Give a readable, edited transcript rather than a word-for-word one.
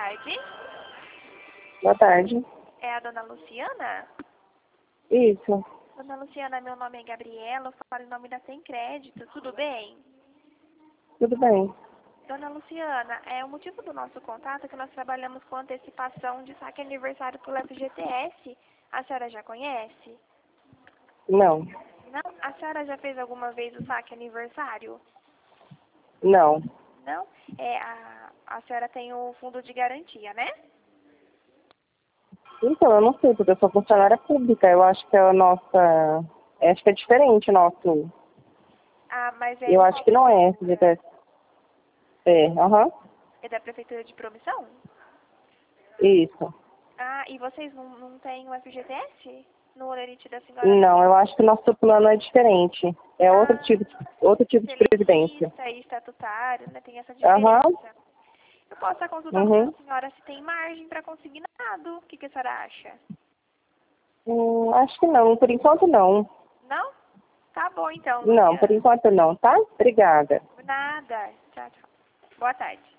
tarde. Boa tarde. É a dona Luciana? Isso. Dona Luciana, meu nome é Gabriela, eu falo em nome da Sem Crédito, tudo bem? Tudo bem. Dona Luciana, o motivo do nosso contato é que nós trabalhamos com antecipação de saque aniversário pelo FGTS. A senhora já conhece? Não. Não? A senhora já fez alguma vez o saque aniversário? Não. Não? A senhora tem o fundo de garantia, né? Então, eu não sei, porque eu sou funcionária pública. Eu acho que a nossa... Acho que é diferente o nosso... Ah, mas Eu acho que não é FGTS. Aham. é da Prefeitura de Promissão? Isso. Ah, e vocês não têm o FGTS? No holerite da senhora? Não, eu acho que o nosso plano é diferente. É outro tipo de previdência. Seletista e estatutário, né? Tem essa Aham. diferença. Eu posso estar consultando com Uhum. a senhora se tem margem para consignado. O que a senhora acha? Acho que não. Por enquanto, não. Não? Tá bom então, Não, por Luciana. enquanto não, tá? Obrigada. Nada. Tchau, tchau. Boa tarde.